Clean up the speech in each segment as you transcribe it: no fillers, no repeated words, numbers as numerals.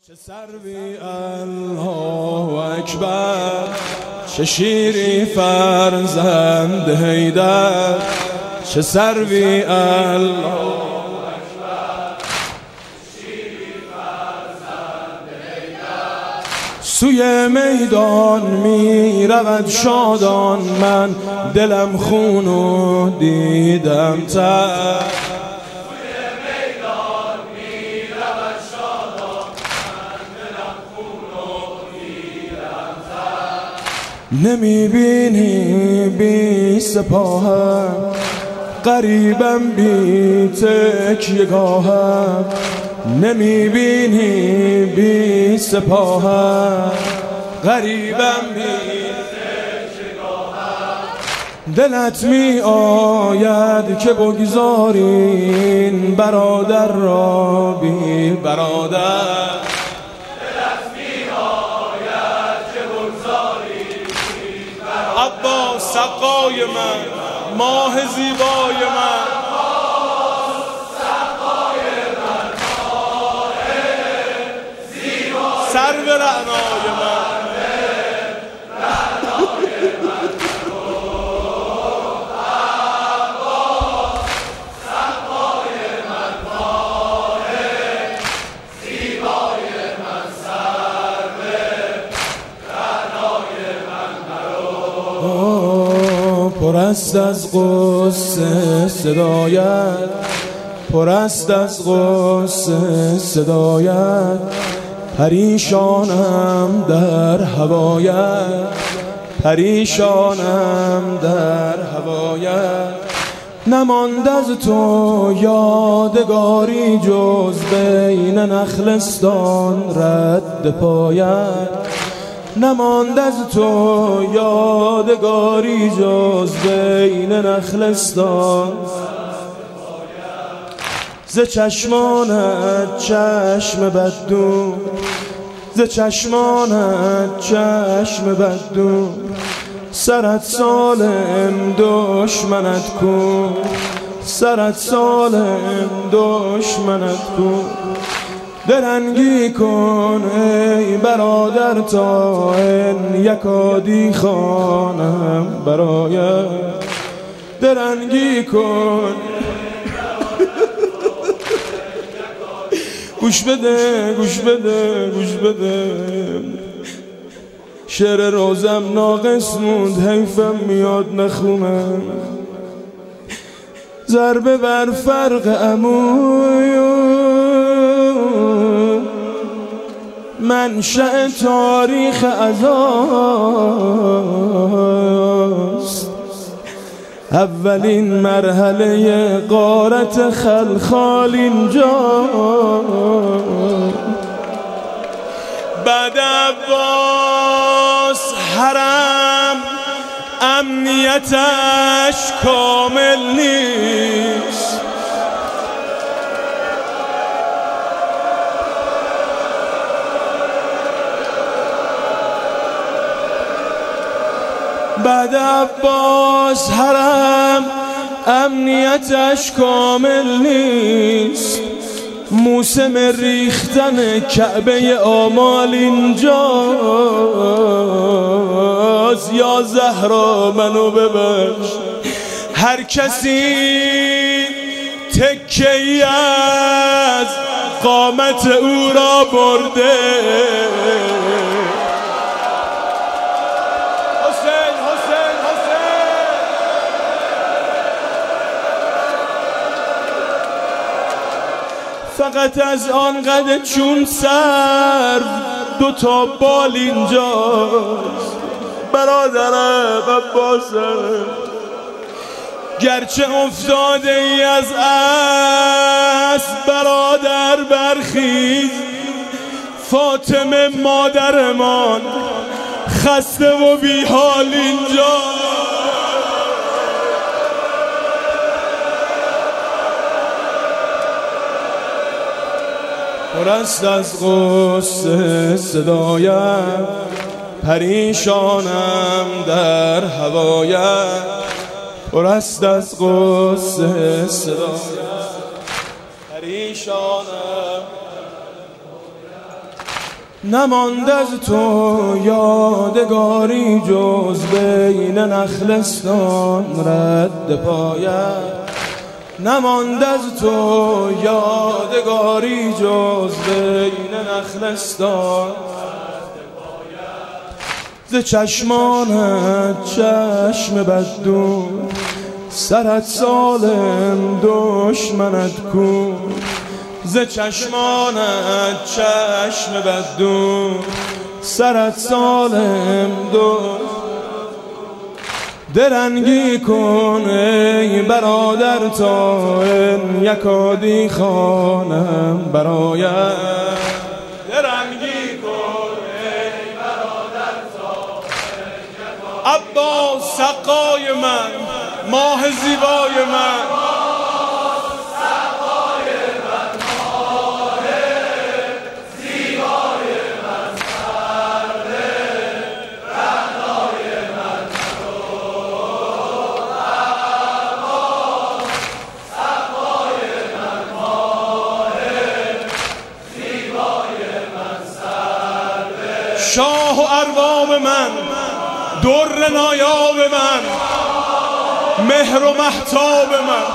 چه سروی الله اکبر، چه شیری فرزند حیدر. چه سروی الله اکبر، چه شیری فرزند حیدر. سوی میدان می رود شادان، من دلم خونو دیدم تر. نمیبینی بی سپاهم، غریبم بی تکیه‌گاهم. نمیبینی بی سپاهم، غریبم بی تکیه‌گاهم. دلت می آید که بگذارین برادر را بی برادر. عباس سقای من، ماه زیبای من، سرو رعنای من. پر است از غصه صدایت، پر است از غصه صدایت. پریشانم در هوایت، پریشانم در هوایت. نماند از تو یادگاری جز بین نخلستان رد پایت. نماند از تو یادگاری جز بین نخلستان. ز چشمانت چشم بددون، ز چشمانت چشم بددون. سرت سالم دشمنت کن، سرت سالم دشمنت کن. درنگی کن ای برادر تا این یکادی خوانم برایت. درنگی کن گوش بده گوش بده گوش بده. شعر روزم ناقص موند، حیفم میاد نخونم. ضربه بر فرق عموی منشأ تاریخ عزاست. اولین مرحله غارت خلخال اینجا. بعد عباس حرم امنیتش کامل نیست. بعد عباس حرم امنیتش کامل نیست. موسم ریختن کعبه آمال اینجاست. یا زهرا منو ببخش، هر کسی تکه‌ای از قامت او را برده. فقط از آن قد چون سر دوتا بال اینجاست. برادرم عباسم، گرچه افتاده ای از اسب برادر برخیز. فاطمه مادرمان خسته و بی حال اینجا. پر است از غصه صدایم، پریشانم در هوایت. پر است از غصه صدایم، پریشانم. نماند از تو یادگاری جز بین نخلستان رد پایت. نماند از تو یادگاری جز بین نخلستان ز چشمانت چشم بددور سرت سالم دشمنت کو. ز چشمانت چشم بددور سرت سالم درنگی کن ای برادر تا این یکادی خوانم برایت. درنگی کن ای برادر تا این یکادی. عباس سقای من، ماه زیبای من، شاه و ارباب من، در نایاب من، مهر و مهتاب من،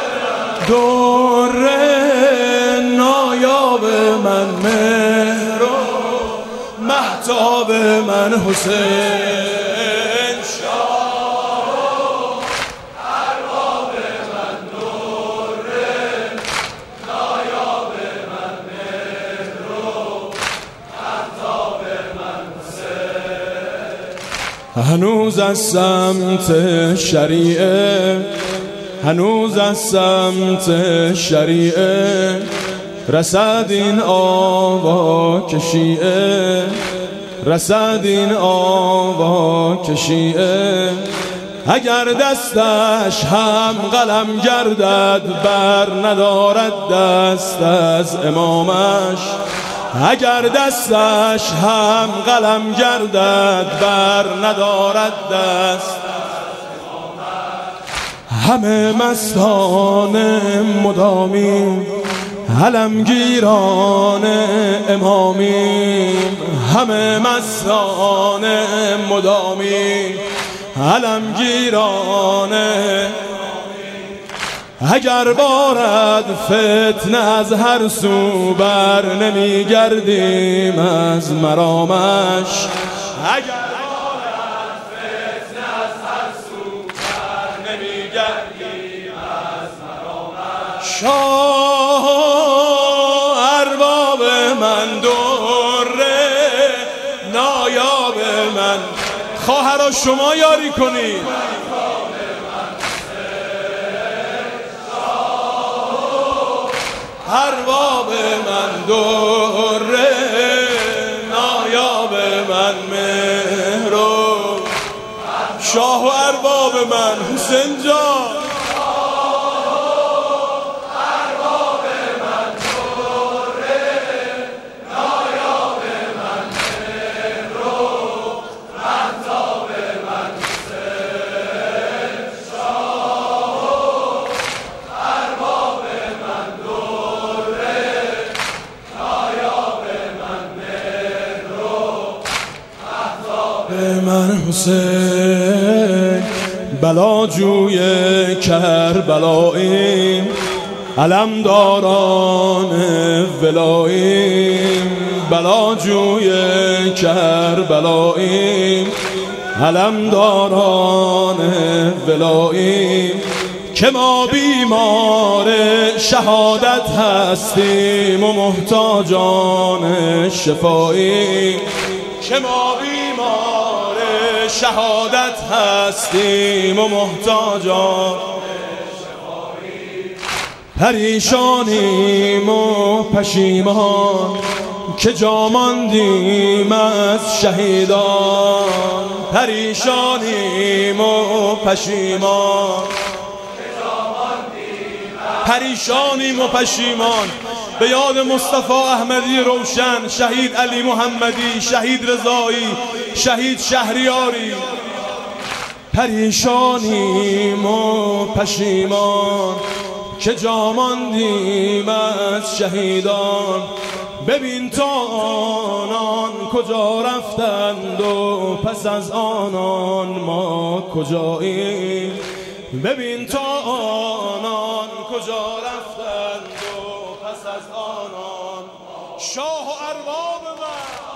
در نایاب من، مهر و مهتاب من حسین. شاه و ارباب من، در نایاب من، مهر و مهتاب من. هنوز از سمت شریعه، هنوز از سمت شریعه رسد این آوا که شیعه، رسد این آوا که شیعه. اگر دستش هم قلم گردد بر ندارد دست از امامش. اگر دستش هم قلم گردد بر ندارد دست. همه مستان مدامی علمگیران امامیم، همه مستان مدامی علمگیران. اگر بارد فتنه از هر سو بر نمی گردیم از مرامش. اگر بارد فتنه از هر سو بر نمی گردیم از مرامش. شاه ارباب من، در نایاب من، خواهرا شما یاری کنید. ارباب من، در نایاب من، مهر و شاه و ارباب من حسین جان. ارباب من، در نایاب من، مهر و مهتاب من حسین. شاه و ارباب من، من حسین. بلاجوی کربلاییم، علمداران ولاییم. بلاجوی کربلاییم، علمداران ولاییم. که ما بیمار شهادت هستیم و محتاجان شفاییم. که ما بیمار شهادت هستیم و محتاجان شفاییم. پریشانیم و پشیمان که جا ماندیم از شهیدان. پریشانیم و پشیمان، پریشانیم و پشیمان به یاد مصطفی احمدی روشن، شهید علی محمدی، شهید رضایی، شهید شهریاری. پریشانیم و پشیمان که جا ماندیم از شهیدان. ببین تا آنان کجا رفتند و پس از آنان ما کجاییم. ببین تا آنان کجا رفتند و پس از آنان شاه و ارباب من